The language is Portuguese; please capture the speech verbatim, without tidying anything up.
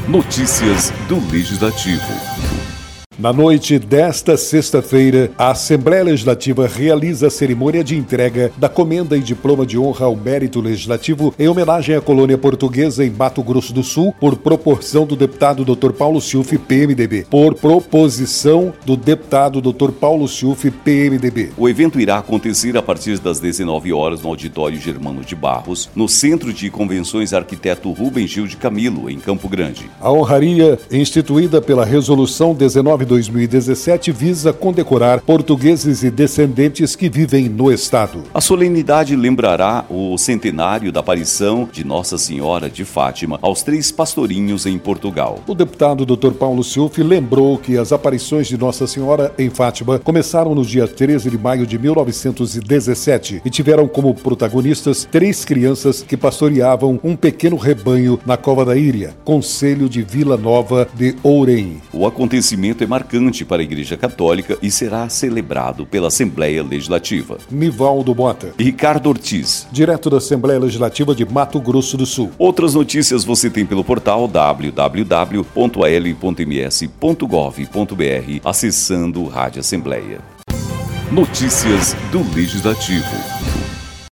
Notícias do Legislativo. Na noite desta sexta-feira, a Assembleia Legislativa realiza a cerimônia de entrega da Comenda e Diploma de Honra ao Mérito Legislativo em homenagem à colônia portuguesa em Mato Grosso do Sul, por proporção do deputado doutor Paulo Schiuff, P M D B. Por proposição do deputado doutor Paulo Schiuff, P M D B. O evento irá acontecer a partir das dezenove horas no Auditório Germano de Barros, no Centro de Convenções Arquiteto Rubem Gil de Camilo, em Campo Grande. A honraria, instituída pela Resolução dezenove dois mil e dezessete, visa condecorar portugueses e descendentes que vivem no estado. A solenidade lembrará o centenário da aparição de Nossa Senhora de Fátima aos três pastorinhos em Portugal. O deputado doutor Paulo Schiuff lembrou que as aparições de Nossa Senhora em Fátima começaram no dia treze de maio de mil novecentos e dezessete e tiveram como protagonistas três crianças que pastoreavam um pequeno rebanho na Cova da Íria, concelho de Vila Nova de Ourém. O acontecimento é marcante para a Igreja Católica e será celebrado pela Assembleia Legislativa. Nivaldo Mota e Ricardo Ortiz, direto da Assembleia Legislativa de Mato Grosso do Sul. Outras notícias você tem pelo portal w w w ponto a l ponto m s ponto gov ponto b r, acessando Rádio Assembleia. Notícias do Legislativo.